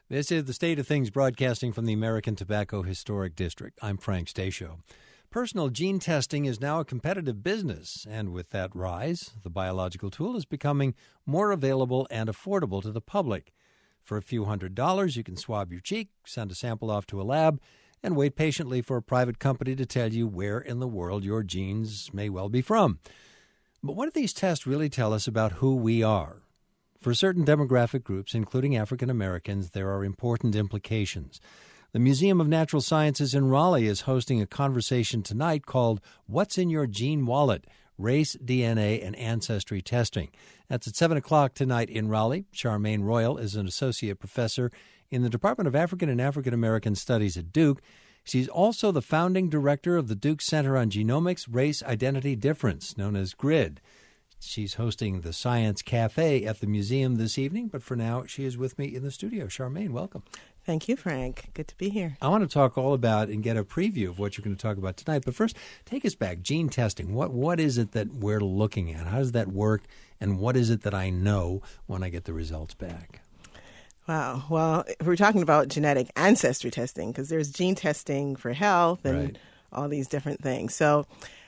This is the State of Things broadcasting from the American Tobacco Historic District. I'm Frank Stasio. Personal gene testing is now a competitive business, and with that rise, the biological tool is becoming more available and affordable to the public. For a few $100s, you can swab your cheek, send a sample off to a lab, and wait patiently for a private company to tell you where in the world your genes may well be from. But what do these tests really tell us about who we are? For certain demographic groups, including African Americans, there are important implications. The Museum of Natural Sciences in Raleigh is hosting a conversation tonight called What's in Your Gene Wallet? Race, DNA, and Ancestry Testing. That's at 7 o'clock tonight in Raleigh. Charmaine Royal is an associate professor in the Department of African and African American Studies at Duke. She's also the founding director of the Duke Center on Genomics, Race, Identity, Difference, known as GRID. She's hosting the Science Cafe at the museum this evening, but for now, she is with me in the studio. Charmaine, welcome. Thank you, Frank. Good to be here. I want to talk all about and get a preview of what you're going to talk about tonight. But first, take us back. Gene testing. What is it that we're looking at? How does that work? And what is it that I know when I get the results back? Wow. Well, if we're talking about genetic ancestry testing, because there's gene testing for health and all these different things. So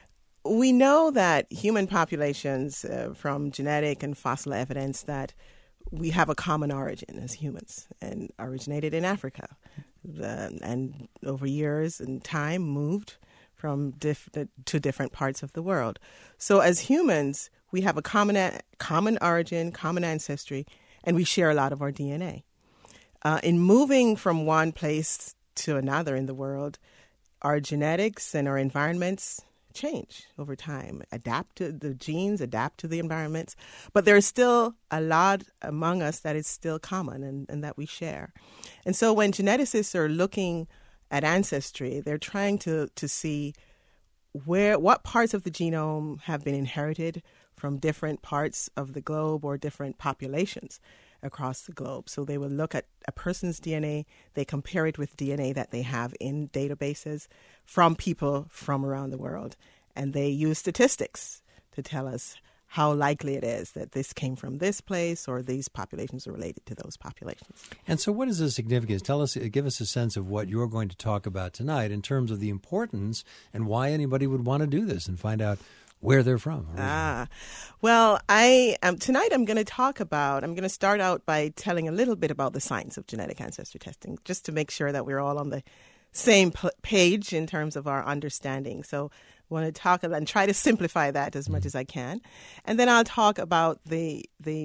we know that human populations, from genetic and fossil evidence, that we have a common origin as humans and originated in Africa. And over years and time moved from to different parts of the world. So as humans, we have a common origin, common ancestry, and we share a lot of our DNA. In moving from one place to another in the world, our genetics and our environments change over time, adapt to the genes, adapt to the environments. But there's still a lot among us that is still common and that we share. And so when geneticists are looking at ancestry, they're trying to see what parts of the genome have been inherited from different parts of the globe or different populations across the globe. So they will look at a person's DNA, they compare it with DNA that they have in databases from people from around the world, and they use statistics to tell us how likely it is that this came from this place or these populations are related to those populations. And so what is the significance? Give us a sense of what you're going to talk about tonight in terms of the importance and why anybody would want to do this and find out where they're from. Well, tonight I'm going to start out by telling a little bit about the science of genetic ancestry testing, just to make sure that we're all on the same page in terms of our understanding. So I want to talk about and try to simplify that as much as I can. And then I'll talk about the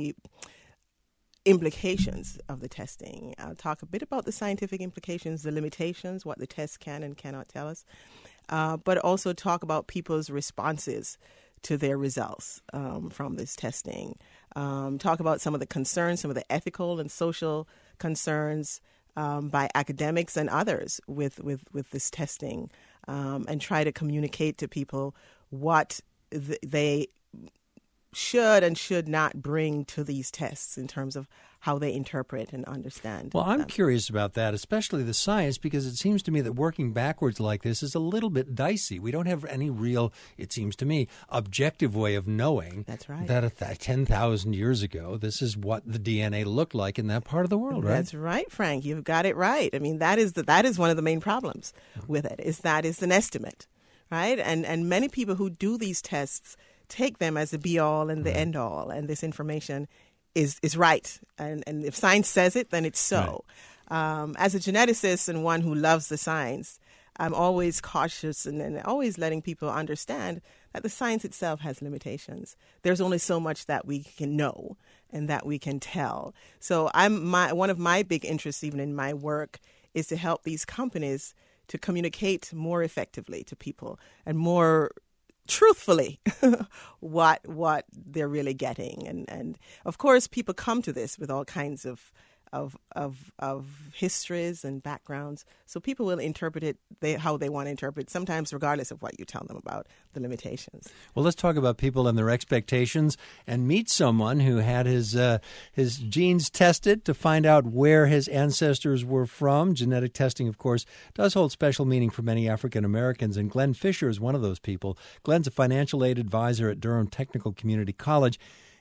implications of the testing. I'll talk a bit about the scientific implications, the limitations, what the test can and cannot tell us. But also talk about people's responses to their results from this testing. Talk about some of the concerns, some of the ethical and social concerns by academics and others with this testing, and try to communicate to people what they should and should not bring to these tests in terms of how they interpret and understand. Well, I'm curious about that, especially the science, because it seems to me that working backwards like this is a little bit dicey. We don't have any real, it seems to me, objective way of knowing that 10,000 years ago, this is what the DNA looked like in that part of the world, right? That's right, Frank. You've got it right. I mean, that is one of the main problems with it, is that it's an estimate, right? And many people who do these tests take them as the be-all and the end-all, and this information is right. And if science says it, then it's so. Right. As a geneticist and one who loves the science, I'm always cautious and always letting people understand that the science itself has limitations. There's only so much that we can know and that we can tell. So one of my big interests, even in my work, is to help these companies to communicate more effectively to people and more truthfully what they're really getting. And of course, people come to this with all kinds of histories and backgrounds. So people will interpret it how they want to interpret, sometimes regardless of what you tell them about the limitations. Well, let's talk about people and their expectations and meet someone who had his genes tested to find out where his ancestors were from. Genetic testing, of course, does hold special meaning for many African Americans, and Glenn Fisher is one of those people. Glenn's a financial aid advisor at Durham Technical Community College.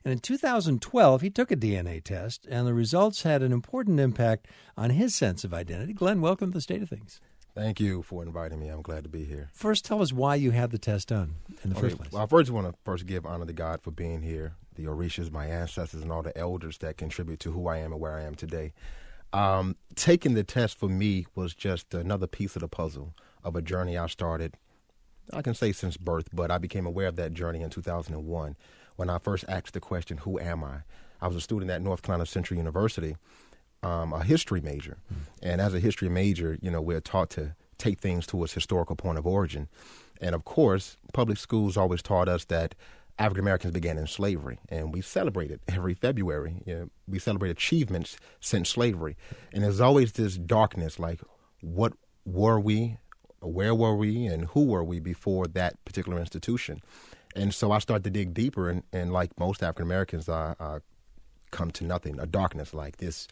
And in 2012, he took a DNA test, and the results had an important impact on his sense of identity. Glenn, welcome to the State of Things. Thank you for inviting me. I'm glad to be here. First, tell us why you had the test done in the first place. Well, I first want to give honor to God for being here, the Orishas, my ancestors, and all the elders that contribute to who I am and where I am today. Taking the test for me was just another piece of the puzzle of a journey I started, I can say since birth, but I became aware of that journey in 2001 when I first asked the question, who am I? I was a student at North Carolina Central University, a history major. And as a history major, we're taught to take things to its historical point of origin. And of course, public schools always taught us that African Americans began in slavery, and we celebrate it every February. We celebrate achievements since slavery. And there's always this darkness, like what were we, where were we, and who were we before that particular institution? And so I started to dig deeper, and like most African Americans, I come to nothing, a darkness like this.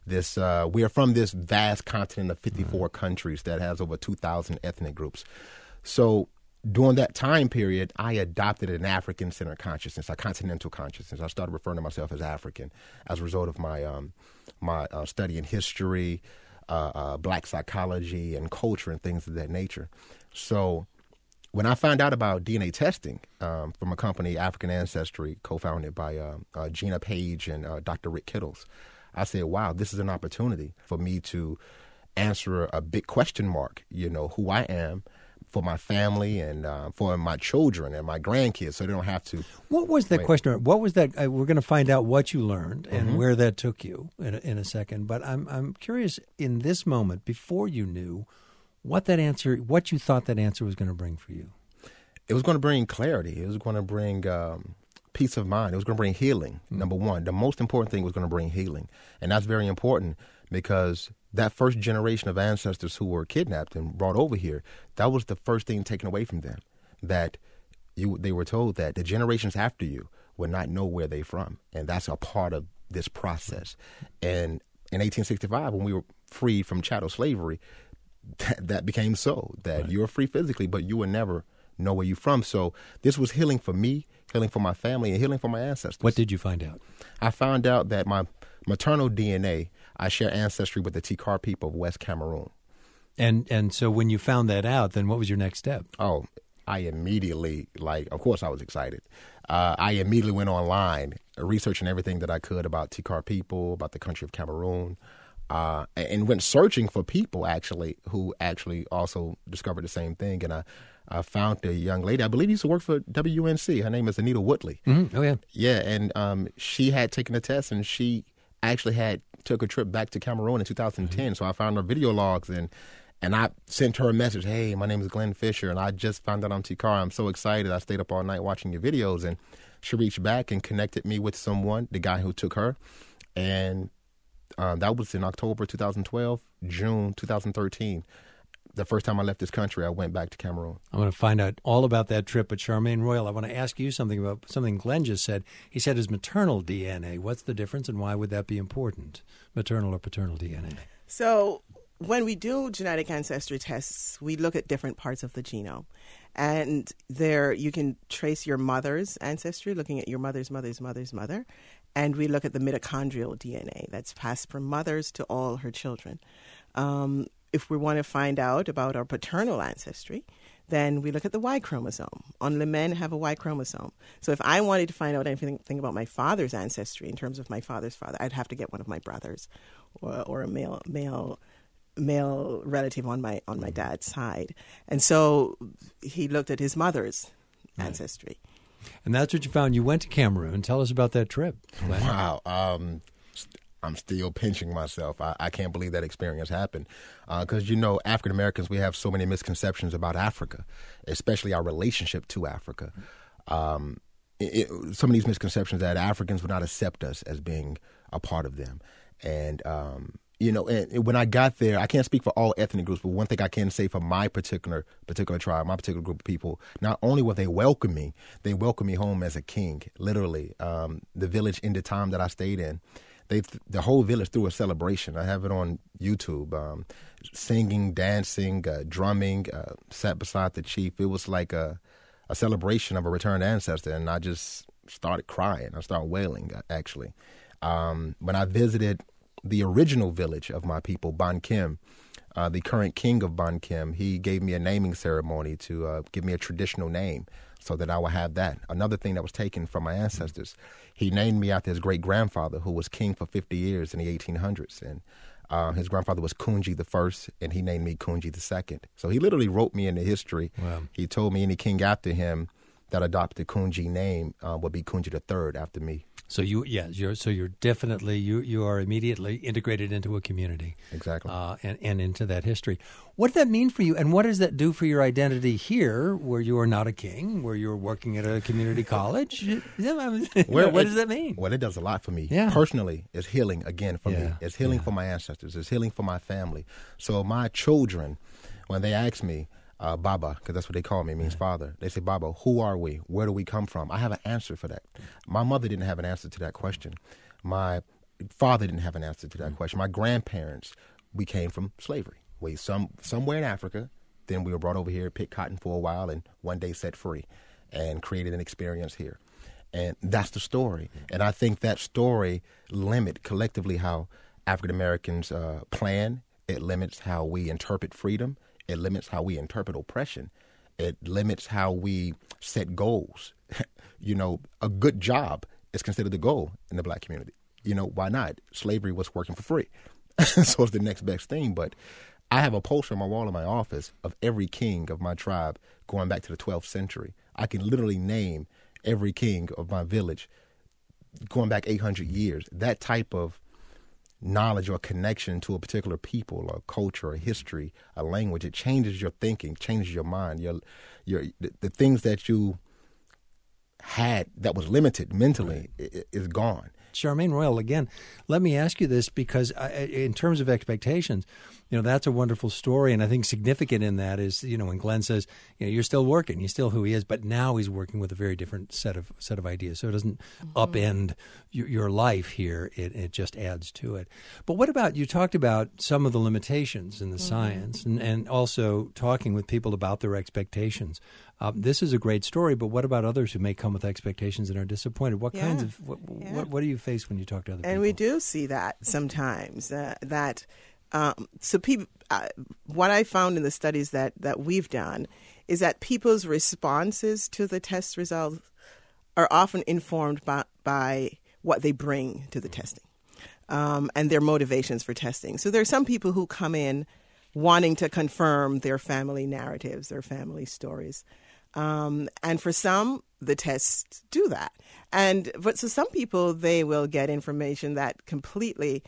We are from this vast continent of 54 countries that has over 2,000 ethnic groups. So during that time period, I adopted an African-centered consciousness, a continental consciousness. I started referring to myself as African as a result of my study in history, black psychology, and culture, and things of that nature. So when I found out about DNA testing from a company, African Ancestry, co-founded by Gina Page and Dr. Rick Kittles, I said, wow, this is an opportunity for me to answer a big question mark, who I am, for my family and for my children and my grandkids, so they don't have to. What was that question? What was that? We're going to find out what you learned and where that took you in a second. But I'm curious, in this moment, before you knew what you thought that answer was going to bring for you. It was going to bring clarity. It was going to bring peace of mind. It was going to bring healing, number one. The most important thing was going to bring healing. And that's very important because that first generation of ancestors who were kidnapped and brought over here, that was the first thing taken away from them, that they were told that the generations after you would not know where they're from. And that's a part of this process. And in 1865, when we were freed from chattel slavery, that became so, that right. You were free physically, but you would never know where you're from. So this was healing for me, healing for my family, and healing for my ancestors. What did you find out? I found out that my maternal DNA, I share ancestry with the Tikar people of West Cameroon. And so when you found that out, then what was your next step? Oh, I immediately, of course I was excited. I immediately went online, researching everything that I could about Tikar people, about the country of Cameroon, and went searching for people who also discovered the same thing. And I found a young lady, I believe used to work for WUNC. Her name is Anita Woodley. Mm-hmm. Oh, yeah. Yeah, and she had taken a test, and she actually took a trip back to Cameroon in 2010. Mm-hmm. So I found her video logs, and I sent her a message, hey, my name is Glenn Fisher, and I just found out I'm Tikar. I'm so excited. I stayed up all night watching your videos. And she reached back and connected me with someone, the guy who took her. And that was in October 2012, June 2013. The first time I left this country, I went back to Cameroon. I'm going to find out all about that trip. But Charmaine Royal, I want to ask you something about something Glenn just said. He said his maternal DNA. What's the difference, and why would that be important, maternal or paternal DNA? So when we do genetic ancestry tests, we look at different parts of the genome. And there you can trace your mother's ancestry, looking at your mother's mother's mother's mother. And we look at the mitochondrial DNA that's passed from mothers to all her children. If we want to find out about our paternal ancestry, then we look at the Y chromosome. Only men have a Y chromosome. So if I wanted to find out anything about my father's ancestry in terms of my father's father, I'd have to get one of my brothers or a male relative on my dad's side. And so he looked at his mother's ancestry. And that's what you found. You went to Cameroon. Tell us about that trip. Glenn. Wow. I'm still pinching myself. I can't believe that experience happened. Because, African Americans, we have so many misconceptions about Africa, especially our relationship to Africa. Some of these misconceptions that Africans would not accept us as being a part of them. And, and when I got there, I can't speak for all ethnic groups, but one thing I can say for my particular tribe, my particular group of people, not only will they welcome me home as a king, literally. The village in the time that I stayed in, the whole village threw a celebration. I have it on YouTube. Singing, dancing, drumming, sat beside the chief. It was like a celebration of a returned ancestor, and I just started crying. I started wailing, actually. When I visited the original village of my people, Ban Kim, the current king of Ban Kim, he gave me a naming ceremony to give me a traditional name so that I would have that. Another thing that was taken from my ancestors, he named me after his great-grandfather, who was king for 50 years in the 1800s. And his grandfather was Kunji the First, and he named me Kunji the Second. So he literally wrote me into history. Wow. He told me any king after him that adopted Kunji name would be Kunji the Third after me. So you're definitely you are immediately integrated into a community, exactly, and into that history. What does that mean for you, and what does that do for your identity here, where you are not a king, where you're working at a community college? What does that mean? Well, it does a lot for me. Yeah. Personally, it's healing again for me. It's healing for my ancestors. It's healing for my family. So my children, when they ask me, Baba, because that's what they call me, means father. They say, Baba, who are we? Where do we come from? I have an answer for that. My mother didn't have an answer to that question. My father didn't have an answer to that question. My grandparents, we came from slavery. Somewhere in Africa, then we were brought over here, picked cotton for a while, and one day set free and created an experience here. And that's the story. And I think that story limits collectively how African Americans plan. It limits how we interpret freedom. It limits how we interpret oppression. It limits how we set goals. A good job is considered a goal in the black community. Why not? Slavery was working for free. So it's the next best thing. But I have a poster on my wall in my office of every king of my tribe going back to the 12th century. I can literally name every king of my village going back 800 years. That type of knowledge or connection to a particular people or culture or history, a language, it changes your thinking, changes your mind. The things that you had that was limited mentally is gone. Charmaine Royal, again, let me ask you this because in terms of expectations, that's a wonderful story. And I think significant in that is, when Glenn says, you're still working, he's still who he is, but now he's working with a very different set of ideas. So it doesn't upend your life here. It just adds to it. But what about, you talked about some of the limitations in the science and also talking with people about their expectations. This is a great story, but what about others who may come with expectations and are disappointed? What kinds of what do you face when you talk to other people? And we do see that sometimes. People, what I found in the studies that we've done is that people's responses to the test results are often informed by what they bring to the testing and their motivations for testing. So there are some people who come in wanting to confirm their family narratives, their family stories. And for some, the tests do that. But some people, they will get information that completely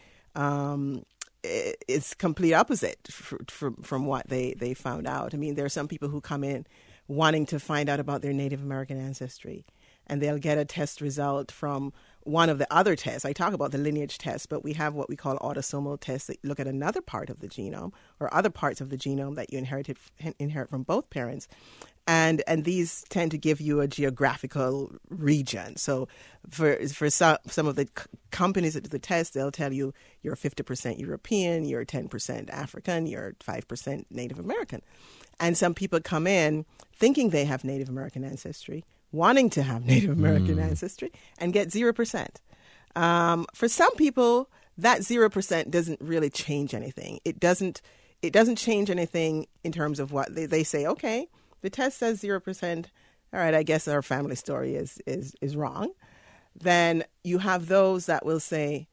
is complete opposite from what they found out. I mean, there are some people who come in wanting to find out about their Native American ancestry, and they'll get a test result from one of the other tests. I talk about the lineage test, but we have what we call autosomal tests that look at another part of the genome or other parts of the genome that you inherit from both parents. And these tend to give you a geographical region. So for some of the companies that do the test, they'll tell you you're 50% European, you're 10% African, you're 5% Native American. And some people come in thinking they have Native American ancestry, wanting to have Native American ancestry, and get 0%. For some people, that 0% doesn't really change anything. It doesn't change anything in terms of what they say, okay, the test says 0%. All right, I guess our family story is wrong. Then you have those that will say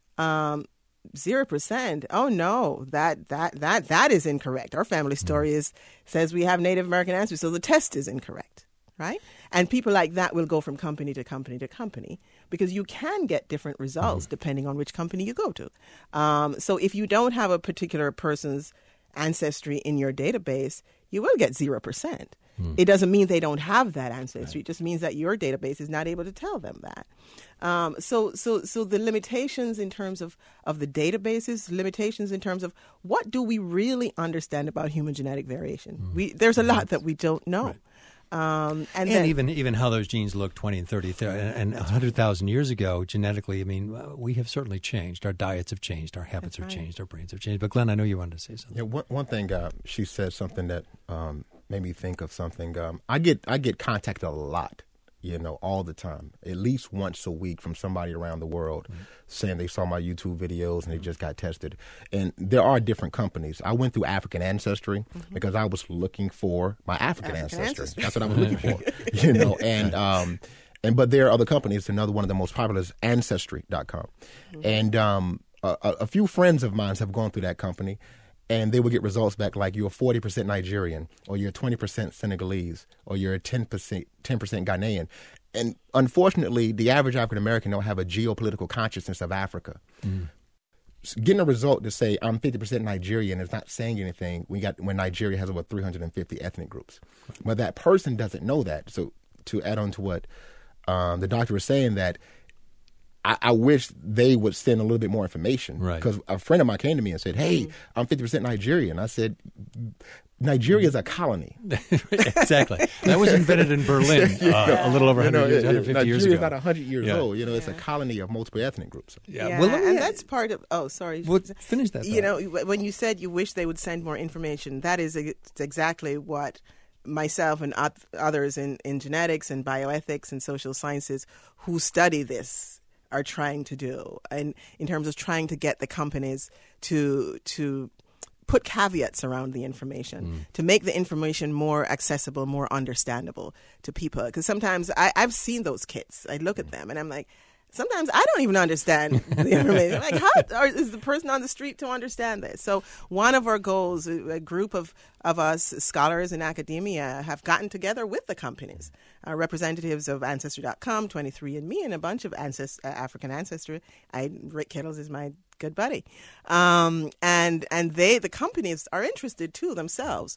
0%. Oh no, that is incorrect. Our family story says we have Native American ancestry, so the test is incorrect, right? And people like that will go from company to company to company because you can get different results depending on which company you go to. So if you don't have a particular person's ancestry in your database, you will get 0%. It doesn't mean they don't have that ancestry. It just means that your database is not able to tell them that. So the limitations in terms of the databases, limitations in terms of what do we really understand about human genetic variation? There's a lot that we don't know. Right. And even how those genes look 20 and 30 and 100,000 years ago genetically, I mean, we have certainly changed. Our diets have changed. Our habits have changed. Our brains have changed. But Glenn, I know you wanted to say something. Yeah, one thing she said something that made me think of something. I get contacted a lot all the time, at least once a week from somebody around the world saying they saw my YouTube videos and they just got tested. And there are different companies. I went through African Ancestry because I was looking for my African ancestry. That's what I was looking for, but there are other companies. Another one of the most popular is Ancestry.com. And a few friends of mine have gone through that company, and they would get results back like you're 40% Nigerian, or you're 20% Senegalese, or you're 10% Ghanaian. And unfortunately, the average African American don't have a geopolitical consciousness of Africa. Getting a result to say I'm 50% Nigerian is not saying anything when Nigeria has over 350 ethnic groups. But that person doesn't know that. So to add on to what the doctor was saying, that I wish they would send a little bit more information. Because a friend of mine came to me and said, hey, I'm 50% Nigerian. I said, Nigeria is a colony. Exactly. That was invented in Berlin a little over 150 years ago. Nigeria is not 100 years old. It's a colony of multiple ethnic groups. Well, and that's part of, sorry. Well, finish that thought. When you said you wish they would send more information, that is exactly what myself and others in genetics and bioethics and social sciences who study this are trying to do, and in terms of trying to get the companies to put caveats around the information, to make the information more accessible, more understandable to people. Because sometimes I've seen those kits. I look at them and I'm like, sometimes I don't even understand the information. Like, how is the person on the street to understand this? So one of our goals, a group of us scholars in academia have gotten together with the companies, representatives of Ancestry.com, 23andMe, and a bunch of African ancestry. Rick Kittles is my good buddy. And the companies are interested too themselves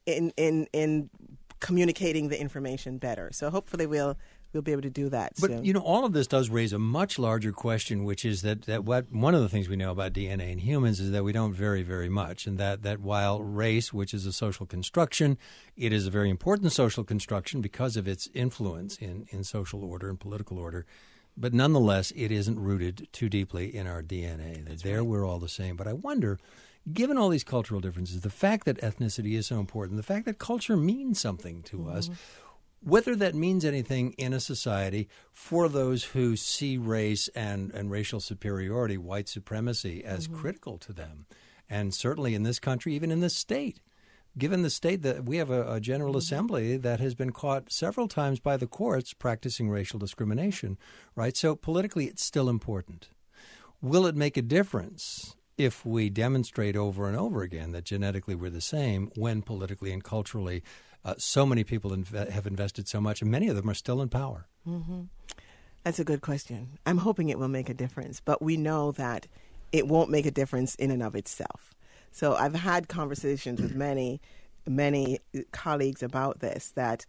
in communicating the information better. So hopefully we'll be able to do that soon. But, all of this does raise a much larger question, which is that one of the things we know about DNA in humans is that we don't vary very much, and that while race, which is a social construction, it is a very important social construction because of its influence in social order and political order, but nonetheless, it isn't rooted too deeply in our DNA. We're all the same. But I wonder, given all these cultural differences, the fact that ethnicity is so important, the fact that culture means something to us, whether that means anything in a society for those who see race and racial superiority, white supremacy, as critical to them. And certainly in this country, even in this state, given the state that we have a General Assembly that has been caught several times by the courts practicing racial discrimination, right? So politically, it's still important. Will it make a difference if we demonstrate over and over again that genetically we're the same when politically and culturally so many people have invested so much, and many of them are still in power? That's a good question. I'm hoping it will make a difference, but we know that it won't make a difference in and of itself. So I've had conversations with many colleagues about this, that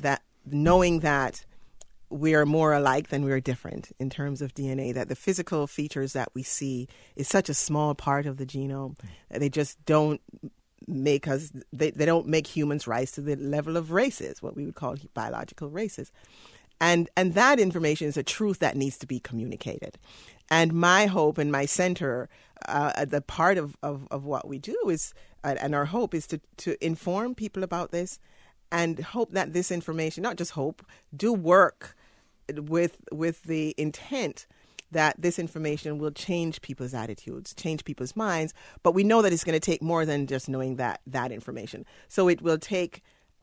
knowing that we are more alike than we are different in terms of DNA, that the physical features that we see is such a small part of the genome that they just don't make us, they don't make humans rise to the level of races, what we would call biological races. And that information is a truth that needs to be communicated. And my hope and my center, the part of what we do is, and our hope is to inform people about this, and hope that this information, not just hope, do work with the intent that this information will change people's attitudes, change people's minds. But we know that it's going to take more than just knowing that information. So it will take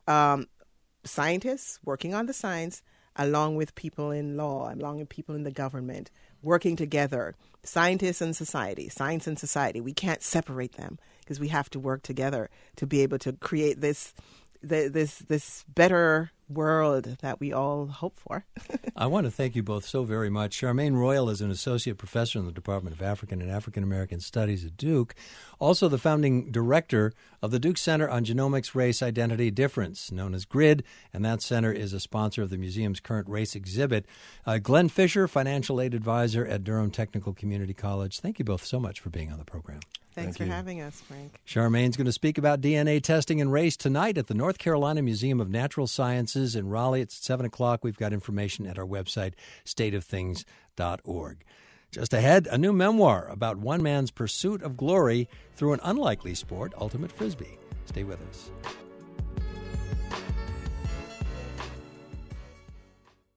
scientists working on the science, along with people in law, along with people in the government, working together, scientists and society, science and society. We can't separate them because we have to work together to be able to create this better world that we all hope for. I want to thank you both so very much. Charmaine Royal is an associate professor in the Department of African and African American Studies at Duke, also the founding director of the Duke Center on Genomics, Race, Identity, Difference, known as GRID, and that center is a sponsor of the museum's current race exhibit. Glenn Fisher, financial aid advisor at Durham Technical Community College. Thank you both so much for being on the program. Thanks for having us, Frank. Charmaine's going to speak about DNA testing and race tonight at the North Carolina Museum of Natural Sciences in Raleigh. It's at 7 o'clock. We've got information at our website, stateofthings.org. Just ahead, a new memoir about one man's pursuit of glory through an unlikely sport, ultimate frisbee. Stay with us.